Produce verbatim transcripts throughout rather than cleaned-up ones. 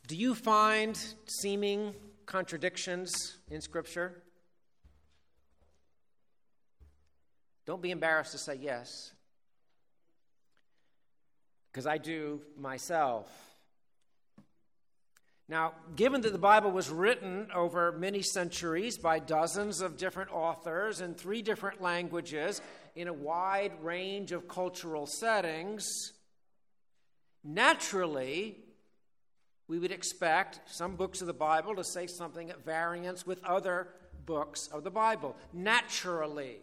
Do you find seeming contradictions in Scripture? Don't be embarrassed to say yes, because I do myself. Now, given that the Bible was written over many centuries by dozens of different authors in three different languages in a wide range of cultural settings, naturally, we would expect some books of the Bible to say something at variance with other books of the Bible. Naturally.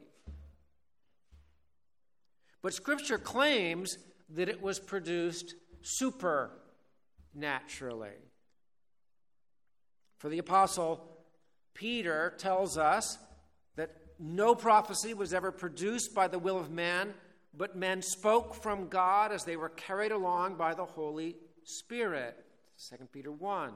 But Scripture claims that it was produced supernaturally. For the Apostle Peter tells us that no prophecy was ever produced by the will of man, but men spoke from God as they were carried along by the Holy Spirit. Second Peter one.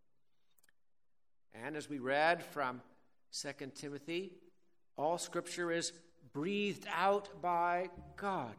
And as we read from Second Timothy, all Scripture is breathed out by God.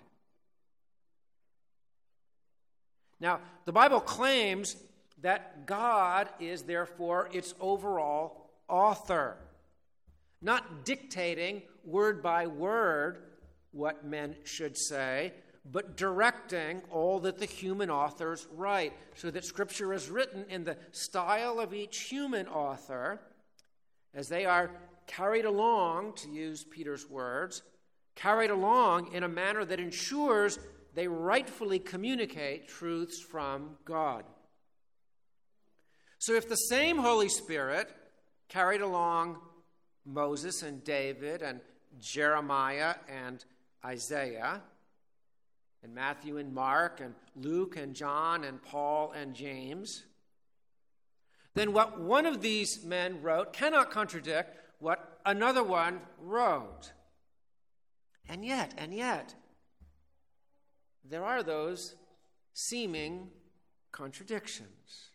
Now, the Bible claims that God is therefore its overall author, not dictating word by word what men should say, but directing all that the human authors write, so that Scripture is written in the style of each human author as they are carried along, to use Peter's words, carried along in a manner that ensures they rightfully communicate truths from God. So if the same Holy Spirit carried along Moses and David and Jeremiah and Isaiah, and Matthew and Mark and Luke and John and Paul and James, then what one of these men wrote cannot contradict what another one wrote. And yet, and yet, there are those seeming contradictions.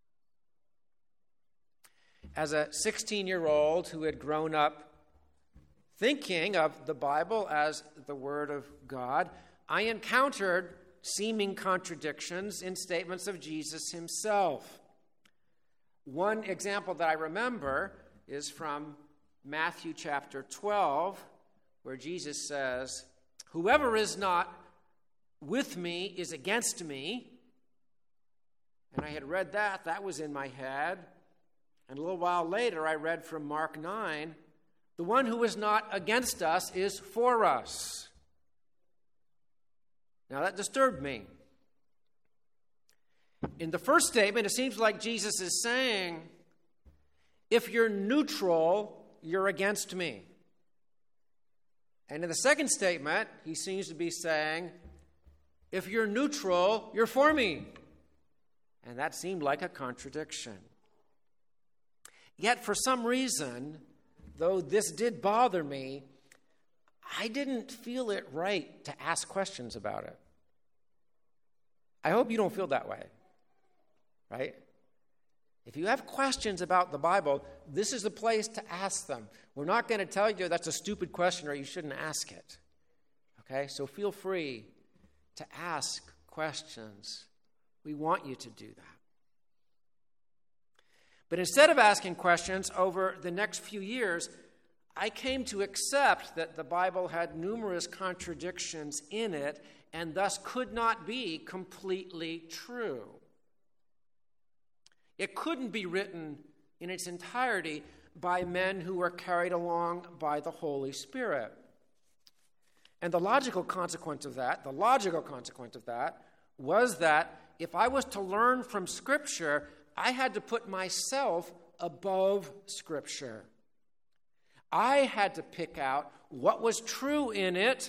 As a sixteen-year-old who had grown up thinking of the Bible as the Word of God, I encountered seeming contradictions in statements of Jesus himself. One example that I remember is from Matthew chapter twelve, where Jesus says, "Whoever is not with me is against me." And I had read that. That was in my head. And a little while later, I read from Mark nine, "The one who is not against us is for us." Now, that disturbed me. In the first statement, it seems like Jesus is saying, if you're neutral, you're against me. And in the second statement, he seems to be saying, if you're neutral, you're for me. And that seemed like a contradiction. Yet, for some reason, though this did bother me, I didn't feel it right to ask questions about it. I hope you don't feel that way, right? If you have questions about the Bible, this is the place to ask them. We're not going to tell you that's a stupid question or you shouldn't ask it, okay? So feel free to ask questions. We want you to do that. But instead of asking questions over the next few years, I came to accept that the Bible had numerous contradictions in it and thus could not be completely true. It couldn't be written in its entirety by men who were carried along by the Holy Spirit. And the logical consequence of that, the logical consequence of that, was that if I was to learn from Scripture, I had to put myself above Scripture. I had to pick out what was true in it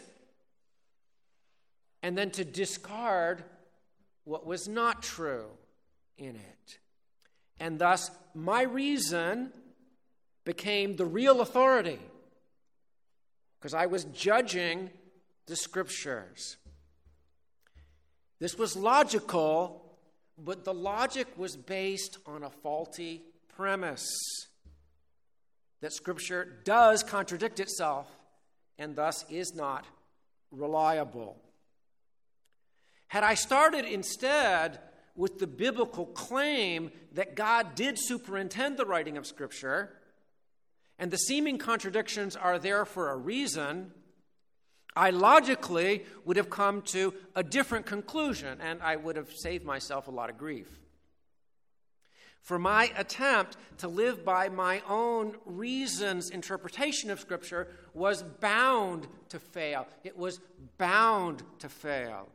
and then to discard what was not true in it. And thus, my reason became the real authority because I was judging the Scriptures. This was logical, but the logic was based on a faulty premise. That Scripture does contradict itself and thus is not reliable. Had I started instead with the biblical claim that God did superintend the writing of Scripture, and the seeming contradictions are there for a reason, I logically would have come to a different conclusion, and I would have saved myself a lot of grief. For my attempt to live by my own reasons interpretation of Scripture was bound to fail. It was bound to fail.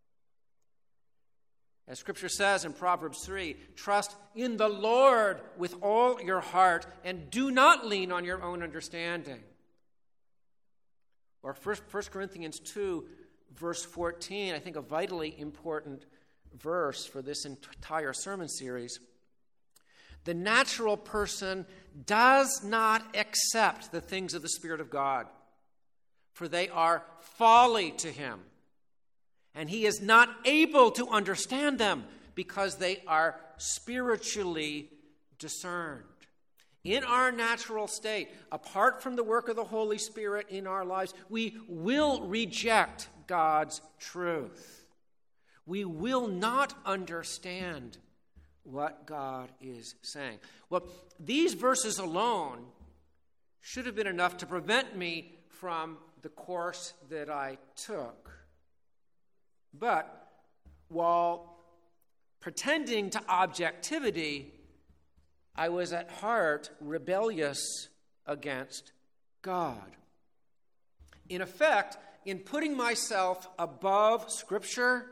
As Scripture says in Proverbs three, trust in the Lord with all your heart and do not lean on your own understanding. Or First Corinthians two, verse fourteen, I think a vitally important verse for this entire sermon series. The natural person does not accept the things of the Spirit of God, for they are folly to him, and he is not able to understand them because they are spiritually discerned. In our natural state, apart from the work of the Holy Spirit in our lives, we will reject God's truth. We will not understand what God is saying. Well, these verses alone should have been enough to prevent me from the course that I took. But while pretending to objectivity, I was at heart rebellious against God. In effect, in putting myself above Scripture,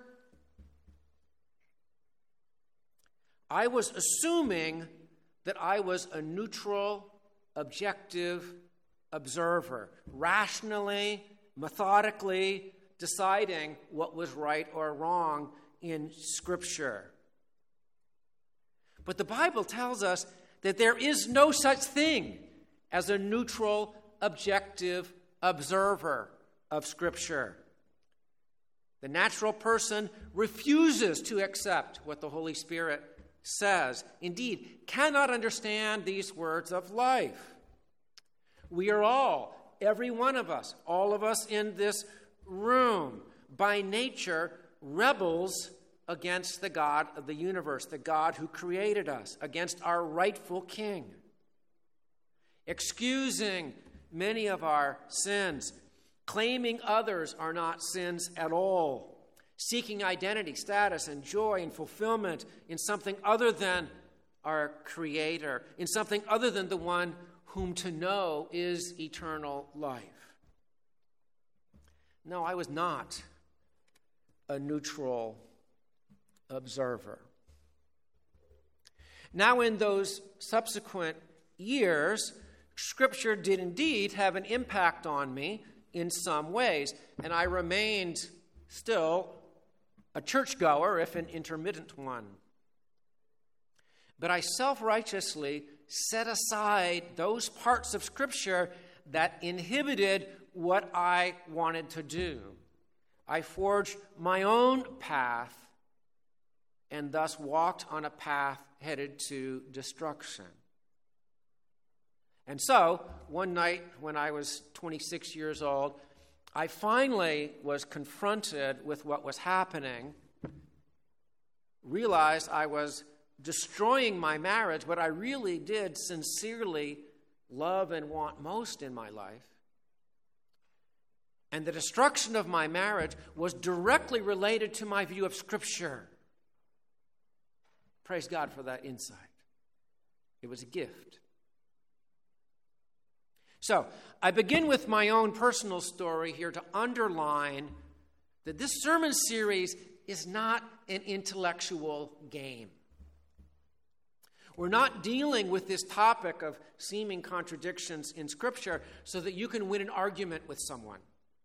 I was assuming that I was a neutral, objective observer, rationally, methodically deciding what was right or wrong in Scripture. But the Bible tells us that there is no such thing as a neutral, objective observer of Scripture. The natural person refuses to accept what the Holy Spirit says, indeed, cannot understand these words of life. We are all, every one of us, all of us in this room, by nature, rebels against the God of the universe, the God who created us, against our rightful King, excusing many of our sins, claiming others are not sins at all, seeking identity, status, and joy and fulfillment in something other than our Creator, in something other than the one whom to know is eternal life. No, I was not a neutral observer. Now, in those subsequent years, Scripture did indeed have an impact on me in some ways, and I remained still a churchgoer, if an intermittent one. But I self-righteously set aside those parts of Scripture that inhibited what I wanted to do. I forged my own path and thus walked on a path headed to destruction. And so, one night when I was twenty-six years old, I finally was confronted with what was happening, realized I was destroying my marriage, what I really did sincerely love and want most in my life. And the destruction of my marriage was directly related to my view of Scripture. Praise God for that insight. It was a gift. So, I begin with my own personal story here to underline that this sermon series is not an intellectual game. We're not dealing with this topic of seeming contradictions in Scripture so that you can win an argument with someone,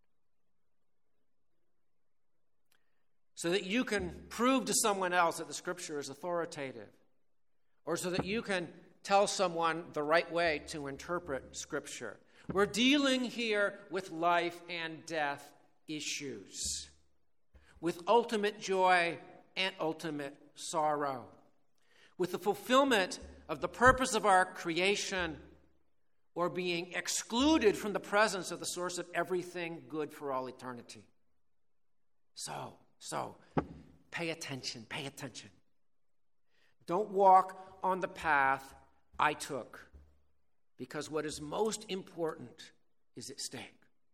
so that you can prove to someone else that the Scripture is authoritative, or so that you can tell someone the right way to interpret Scripture. We're dealing here with life and death issues, with ultimate joy and ultimate sorrow, with the fulfillment of the purpose of our creation, or being excluded from the presence of the source of everything good for all eternity. So, so, pay attention, pay attention. Don't walk on the path I took, because what is most important is at stake.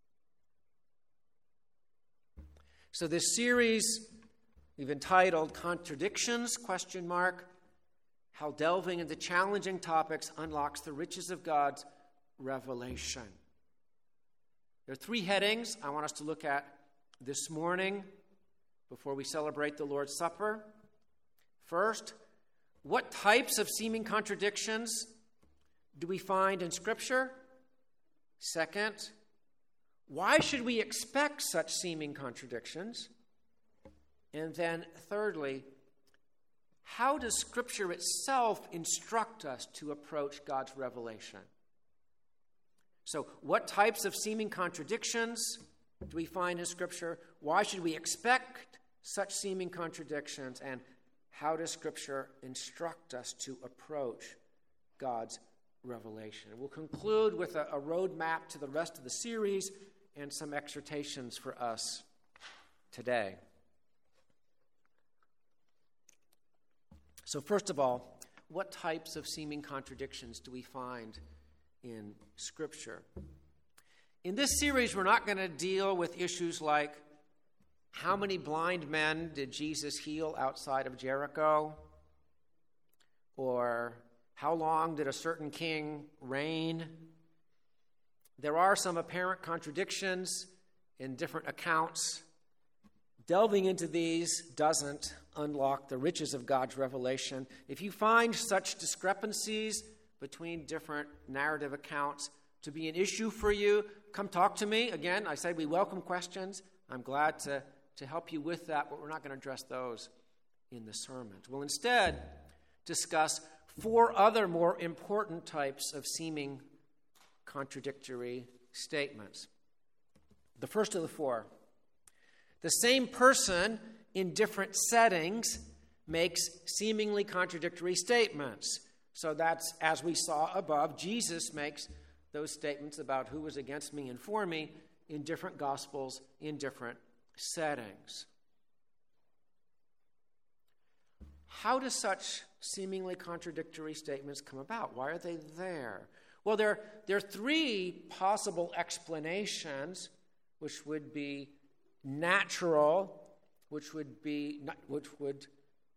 So this series we've entitled Contradictions, question mark, how delving into challenging topics unlocks the riches of God's revelation. There are three headings I want us to look at this morning before we celebrate the Lord's Supper. First, what types of seeming contradictions do we find in Scripture? Second, why should we expect such seeming contradictions? And then thirdly, how does Scripture itself instruct us to approach God's revelation? So, what types of seeming contradictions do we find in Scripture? Why should we expect such seeming contradictions? And how does Scripture instruct us to approach God's revelation? We'll conclude with a, a roadmap to the rest of the series and some exhortations for us today. So first of all, what types of seeming contradictions do we find in Scripture? In this series, we're not going to deal with issues like how many blind men did Jesus heal outside of Jericho? Or how long did a certain king reign? There are some apparent contradictions in different accounts. Delving into these doesn't unlock the riches of God's revelation. If you find such discrepancies between different narrative accounts to be an issue for you, come talk to me. Again, I said we welcome questions. I'm glad to, to help you with that, but we're not going to address those in the sermon. We'll instead discuss four other more important types of seeming contradictory statements. The first of the four: the same person in different settings makes seemingly contradictory statements. So that's, as we saw above, Jesus makes those statements about who was against me and for me in different gospels, in different settings. How do such seemingly contradictory statements come about? Why are they there? Well, there, there are three possible explanations, which would be natural, which would be which would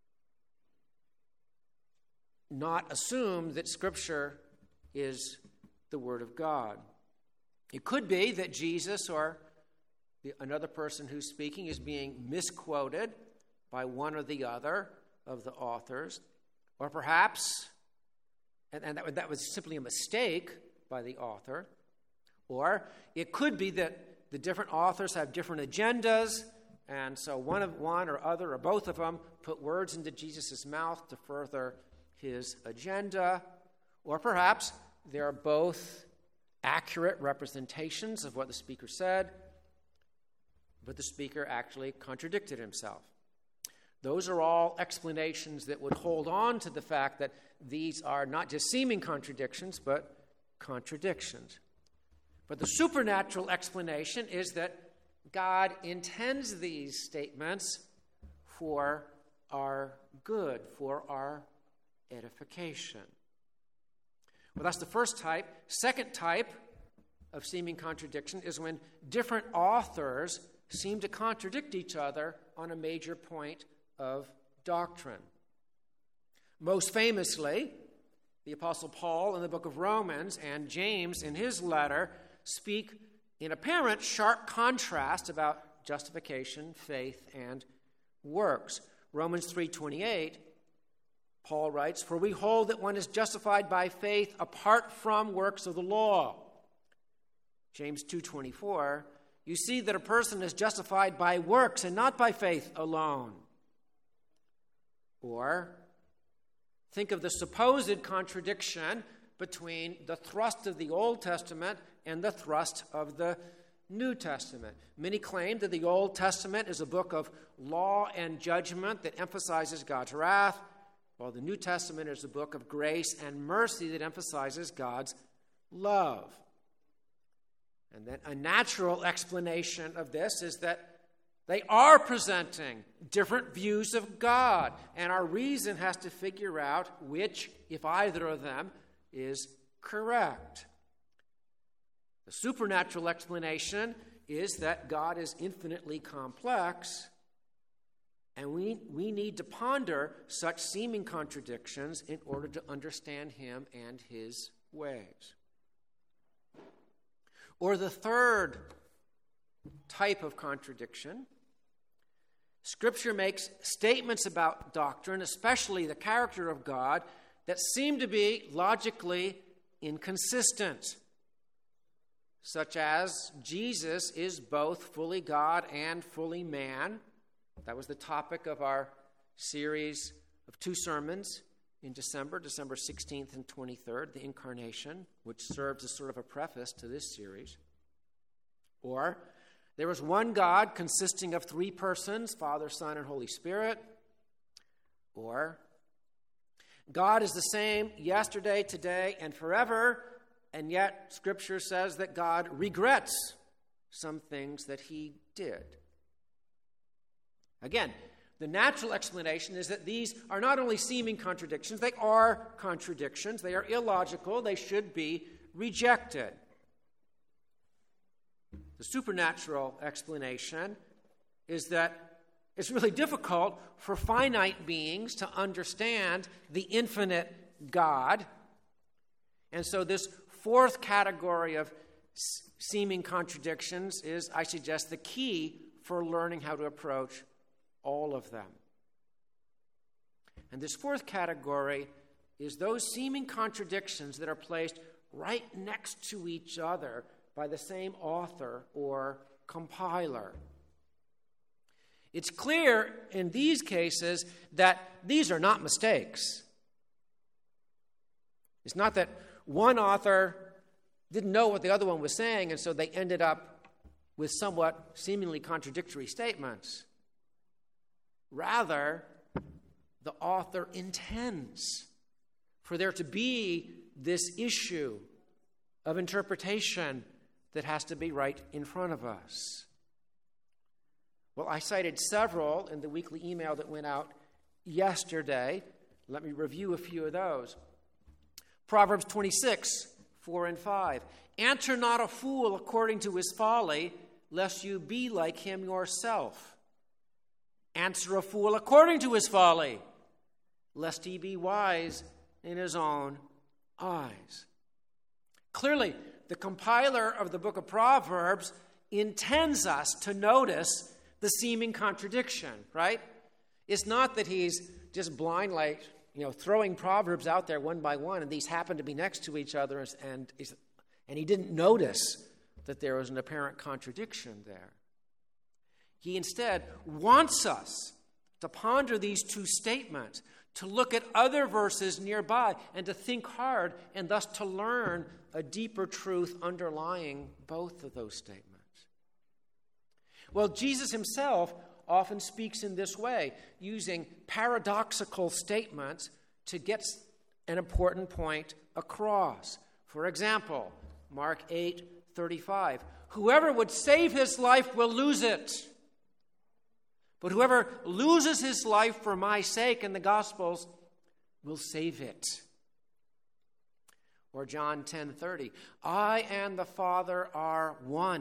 not assume that Scripture is the Word of God. It could be that Jesus or the, another person who's speaking is being misquoted by one or the other of the authors, or perhaps, and, and that, that was simply a mistake by the author, or it could be that the different authors have different agendas, and so one of one or other or both of them put words into Jesus' mouth to further his agenda, or perhaps they are both accurate representations of what the speaker said, but the speaker actually contradicted himself. Those are all explanations that would hold on to the fact that these are not just seeming contradictions, but contradictions. But the supernatural explanation is that God intends these statements for our good, for our edification. Well, that's the first type. Second type of seeming contradiction is when different authors seem to contradict each other on a major point of doctrine. Most famously, the Apostle Paul in the book of Romans and James in his letter speak in apparent sharp contrast about justification, faith, and works. Romans three twenty-eight, Paul writes, "For we hold that one is justified by faith apart from works of the law." James two twenty-four, "You see that a person is justified by works and not by faith alone." Or, think of the supposed contradiction between the thrust of the Old Testament and the thrust of the New Testament. Many claim that the Old Testament is a book of law and judgment that emphasizes God's wrath, while the New Testament is a book of grace and mercy that emphasizes God's love. And then a natural explanation of this is that They are presenting different views of God, and our reason has to figure out which, if either of them, is correct. The supernatural explanation is that God is infinitely complex, and we, we need to ponder such seeming contradictions in order to understand him and his ways. Or the third type of contradiction, Scripture makes statements about doctrine, especially the character of God, that seem to be logically inconsistent, such as Jesus is both fully God and fully man. That was the topic of our series of two sermons in December, December sixteenth and twenty-third, the Incarnation, which serves as sort of a preface to this series. Or, there was one God consisting of three persons, Father, Son, and Holy Spirit. Or, God is the same yesterday, today, and forever, and yet Scripture says that God regrets some things that he did. Again, the natural explanation is that these are not only seeming contradictions, they are contradictions. They are illogical. They should be rejected. The supernatural explanation is that it's really difficult for finite beings to understand the infinite God. And so this fourth category of seeming contradictions is, I suggest, the key for learning how to approach all of them. And this fourth category is those seeming contradictions that are placed right next to each other by the same author or compiler. It's clear in these cases that these are not mistakes. It's not that one author didn't know what the other one was saying, and so they ended up with somewhat seemingly contradictory statements. Rather, the author intends for there to be this issue of interpretation that has to be right in front of us. Well, I cited several in the weekly email that went out yesterday. Let me review a few of those. Proverbs twenty-six, four and five. Answer not a fool according to his folly, lest you be like him yourself. Answer a fool according to his folly, lest he be wise in his own eyes. Clearly, the compiler of the book of Proverbs intends us to notice the seeming contradiction, right? It's not that he's just blind, like, you know, throwing Proverbs out there one by one, and these happen to be next to each other, and, and he didn't notice that there was an apparent contradiction there. He instead wants us to ponder these two statements, to look at other verses nearby, and to think hard, and thus to learn a deeper truth underlying both of those statements. Well, Jesus himself often speaks in this way, using paradoxical statements to get an important point across. For example, Mark eight thirty-five. Whoever would save his life will lose it. But whoever loses his life for my sake in the Gospels will save it. Or John ten thirty. I and the Father are one.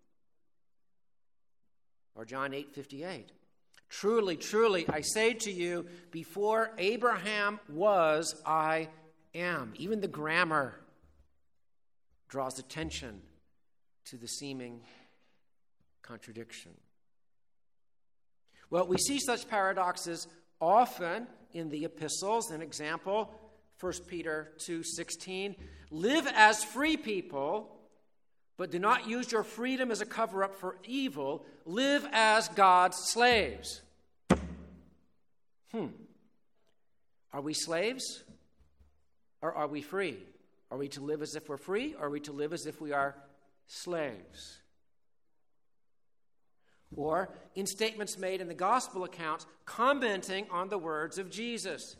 Or John eight fifty-eight. Truly, truly, I say to you, before Abraham was, I am. Even the grammar draws attention to the seeming contradiction. Well, we see such paradoxes often in the epistles. An example, First Peter two sixteen. Live as free people, but do not use your freedom as a cover-up for evil. Live as God's slaves. Hmm. Are we slaves? Or are we free? Are we to live as if we're free? Or are we to live as if we are slaves? Or in statements made in the gospel accounts, commenting on the words of Jesus.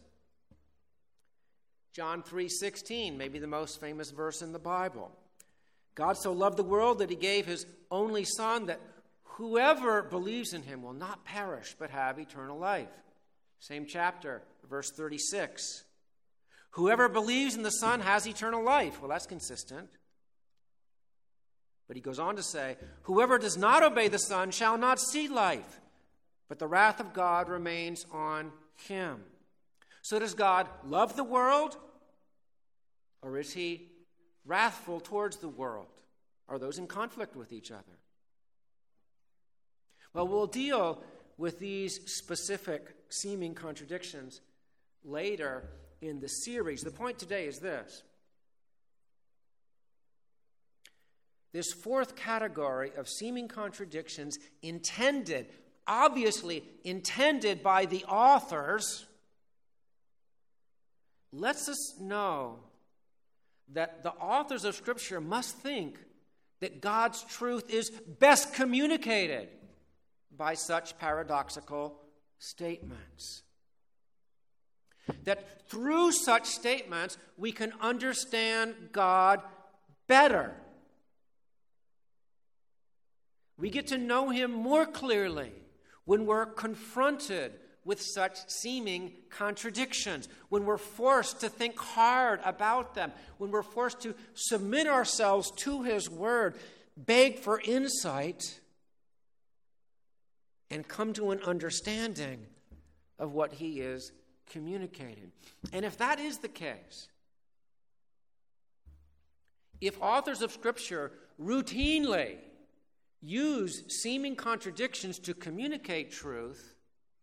John three sixteen, maybe the most famous verse in the Bible. God so loved the world that he gave his only Son, that whoever believes in him will not perish but have eternal life. Same chapter, verse thirty-six. Whoever believes in the Son has eternal life. Well, that's consistent. But he goes on to say, whoever does not obey the Son shall not see life, but the wrath of God remains on him. So does God love the world, or is he wrathful towards the world? Are those in conflict with each other? Well, we'll deal with these specific seeming contradictions later in the series. The point today is this. This fourth category of seeming contradictions intended, obviously intended by the authors, lets us know that the authors of Scripture must think that God's truth is best communicated by such paradoxical statements. That through such statements, we can understand God better. We get to know him more clearly when we're confronted with such seeming contradictions, when we're forced to think hard about them, when we're forced to submit ourselves to his word, beg for insight, and come to an understanding of what he is communicating. And if that is the case, if authors of Scripture routinely use seeming contradictions to communicate truth,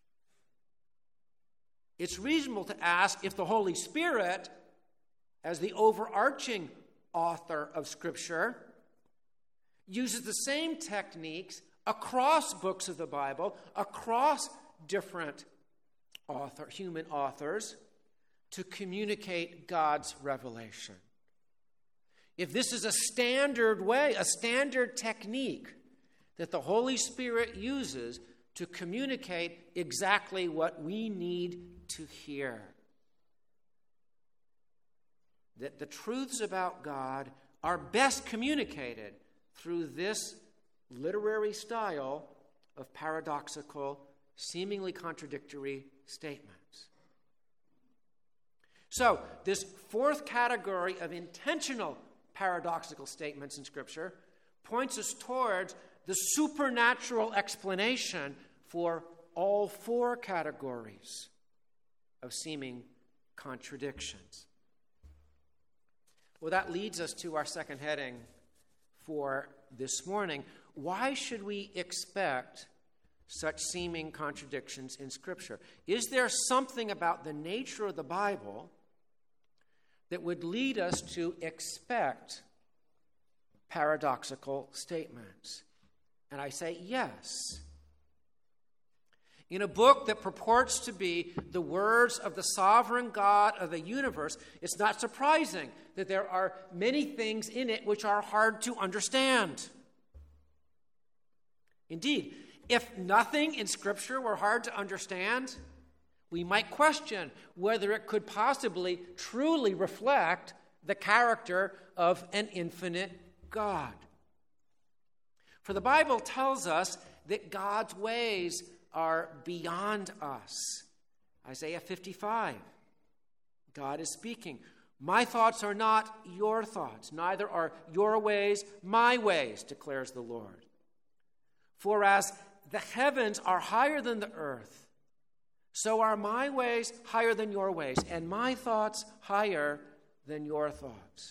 it's reasonable to ask if the Holy Spirit, as the overarching author of Scripture, uses the same techniques across books of the Bible, across different author, human authors, to communicate God's revelation. If this is a standard way, a standard technique that the Holy Spirit uses to communicate exactly what we need to hear, that the truths about God are best communicated through this literary style of paradoxical, seemingly contradictory statements. So, this fourth category of intentional paradoxical statements in Scripture points us towards the supernatural explanation for all four categories of seeming contradictions. Well, that leads us to our second heading for this morning. Why should we expect such seeming contradictions in Scripture? Is there something about the nature of the Bible that would lead us to expect paradoxical statements? And I say yes. In a book that purports to be the words of the sovereign God of the universe, it's not surprising that there are many things in it which are hard to understand. Indeed, if nothing in Scripture were hard to understand, we might question whether it could possibly truly reflect the character of an infinite God. For the Bible tells us that God's ways are beyond us. Isaiah fifty-five, God is speaking. My thoughts are not your thoughts, neither are your ways my ways, declares the Lord. For as the heavens are higher than the earth, so are my ways higher than your ways, and my thoughts higher than your thoughts.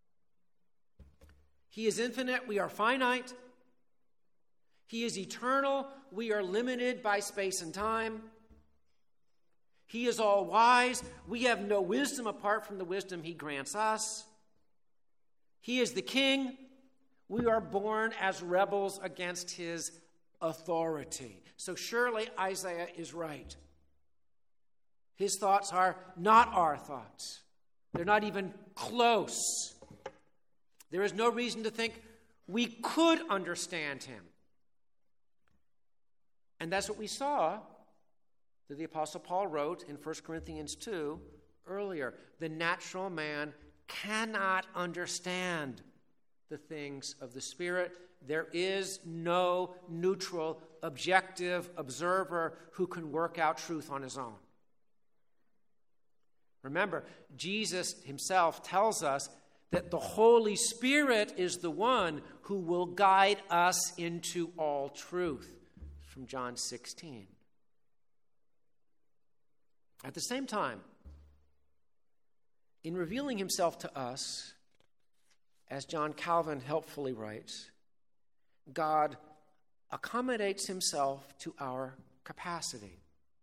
He is infinite, we are finite. He is eternal, we are limited by space and time. He is all wise, we have no wisdom apart from the wisdom he grants us. He is the king, we are born as rebels against his authority. So surely Isaiah is right. His thoughts are not our thoughts. They're not even close. There is no reason to think we could understand him. And that's what we saw that the Apostle Paul wrote in First Corinthians two earlier. The natural man cannot understand the things of the Spirit. There is no neutral, objective observer who can work out truth on his own. Remember, Jesus himself tells us that the Holy Spirit is the one who will guide us into all truth, from John sixteen. At the same time, in revealing himself to us, as John Calvin helpfully writes, God accommodates himself to our capacity.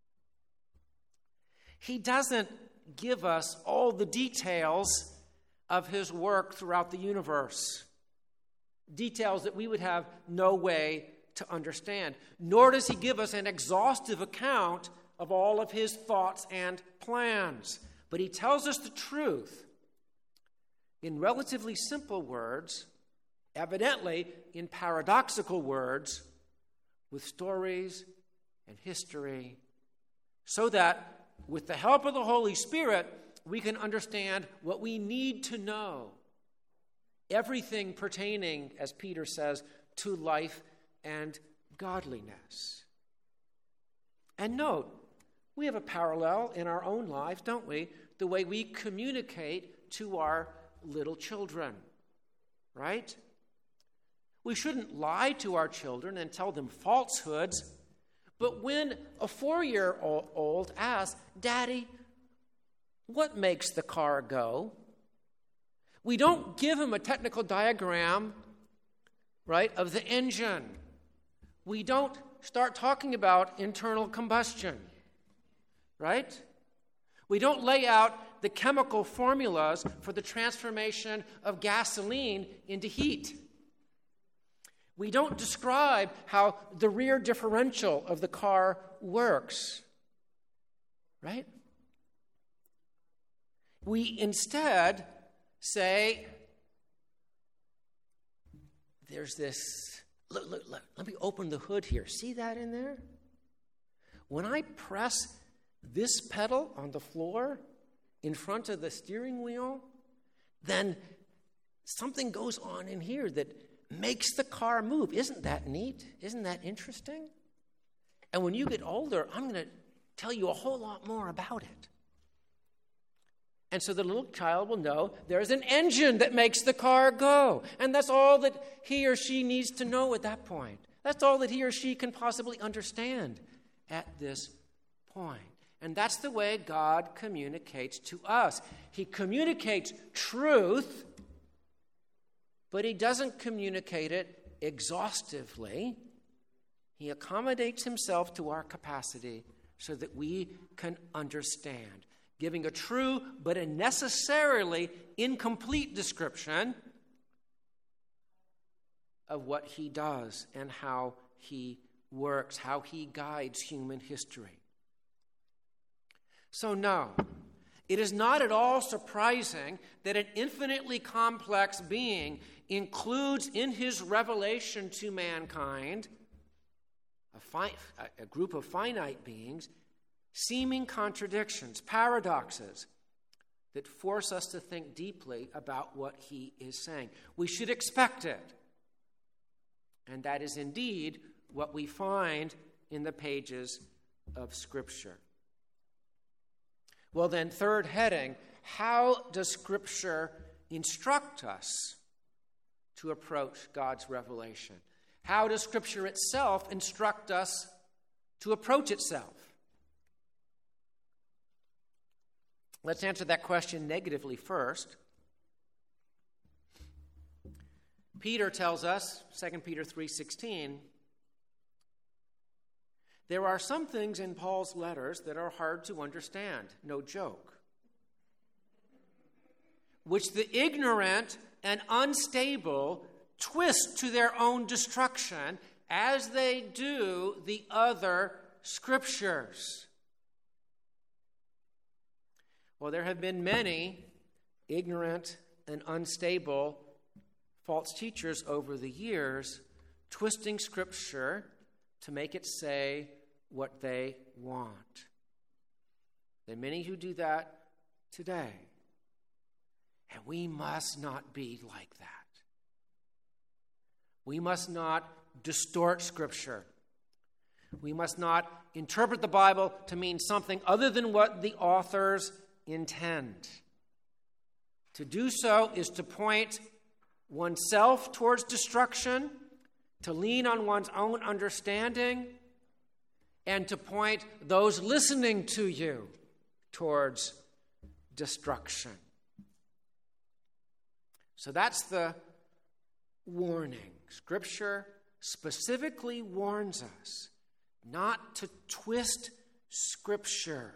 He doesn't give us all the details of his work throughout the universe, details that we would have no way to understand, nor does he give us an exhaustive account of all of his thoughts and plans. But he tells us the truth in relatively simple words, evidently in paradoxical words, with stories and history, so that with the help of the Holy Spirit, we can understand what we need to know. Everything pertaining, as Peter says, to life and godliness. And note, we have a parallel in our own lives, don't we? The way we communicate to our little children, right? We shouldn't lie to our children and tell them falsehoods, but when a four-year-old asks, Daddy, what makes the car go? We don't give him a technical diagram, right, of the engine. We don't start talking about internal combustion, right? We don't lay out the chemical formulas for the transformation of gasoline into heat. We don't describe how the rear differential of the car works, right? We instead say, there's this, look, look, look, let me open the hood here. See that in there? When I press this pedal on the floor in front of the steering wheel, then something goes on in here that makes the car move. Isn't that neat? Isn't that interesting? And when you get older, I'm going to tell you a whole lot more about it. And so the little child will know there's an engine that makes the car go. And that's all that he or she needs to know at that point. That's all that he or she can possibly understand at this point. And that's the way God communicates to us. He communicates truth, but he doesn't communicate it exhaustively. He accommodates himself to our capacity so that we can understand, giving a true but a necessarily incomplete description of what he does and how he works, how he guides human history. So no, it is not at all surprising that an infinitely complex being includes in his revelation to mankind a, fi- a group of finite beings, seeming contradictions, paradoxes that force us to think deeply about what he is saying. We should expect it. And that is indeed what we find in the pages of Scripture. Well then, third heading, how does Scripture instruct us to approach God's revelation? How does Scripture itself instruct us to approach itself? Let's answer that question negatively first. Peter tells us, Second Peter three sixteen, there are some things in Paul's letters that are hard to understand, no joke, which the ignorant and unstable twist to their own destruction, as they do the other Scriptures. Well, there have been many ignorant and unstable false teachers over the years, twisting Scripture to make it say what they want. There are many who do that today. And we must not be like that. We must not distort Scripture. We must not interpret the Bible to mean something other than what the authors intend. To do so is to point oneself towards destruction, to lean on one's own understanding, and to point those listening to you towards destruction. So that's the warning. Scripture specifically warns us not to twist Scripture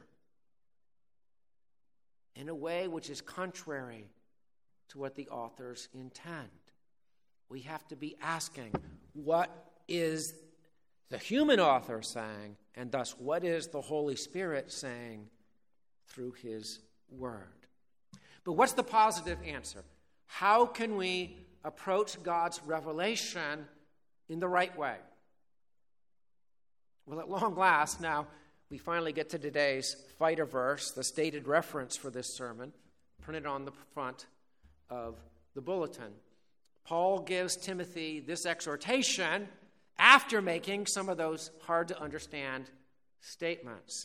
in a way which is contrary to what the authors intend. We have to be asking, what is the human author saying, and thus what is the Holy Spirit saying through his word? But what's the positive answer? How can we approach God's revelation in the right way? Well, at long last, now we finally get to today's fighter verse, the stated reference for this sermon, printed on the front of the bulletin. Paul gives Timothy this exhortation after making some of those hard-to-understand statements.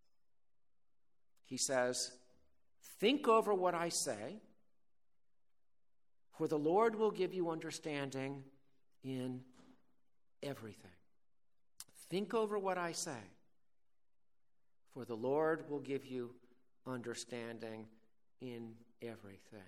He says, "Think over what I say, for the Lord will give you understanding in everything." Think over what I say, for the Lord will give you understanding in everything.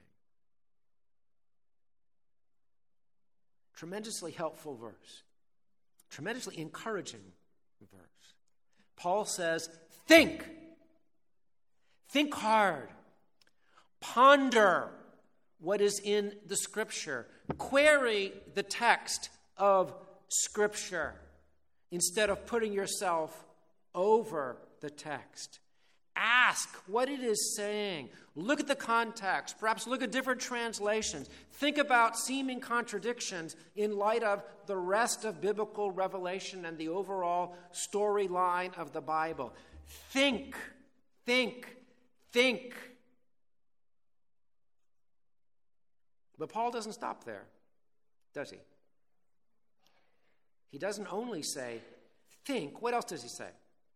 Tremendously helpful verse. Tremendously encouraging verse. Paul says, think. Think hard. Ponder what is in the Scripture. Query the text of Scripture instead of putting yourself over the text. Ask what it is saying. Look at the context. Perhaps look at different translations. Think about seeming contradictions in light of the rest of biblical revelation and the overall storyline of the Bible. Think, think, think. But Paul doesn't stop there, does he? He doesn't only say, think. What else does he say?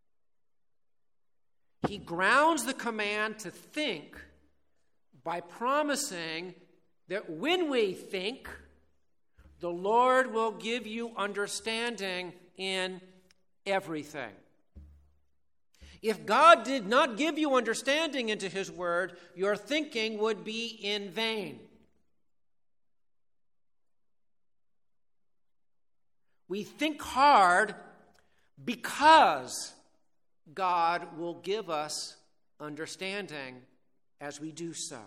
He grounds the command to think by promising that when we think, the Lord will give you understanding in everything. If God did not give you understanding into his word, your thinking would be in vain. We think hard because God will give us understanding as we do so.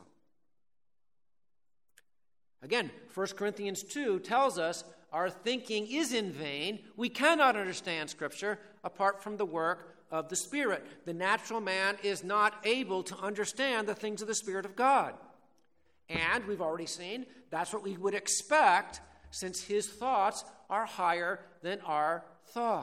Again, First Corinthians two tells us our thinking is in vain. We cannot understand Scripture apart from the work of the Spirit. The natural man is not able to understand the things of the Spirit of God. And we've already seen that's what we would expect, since his thoughts are higher than our thoughts.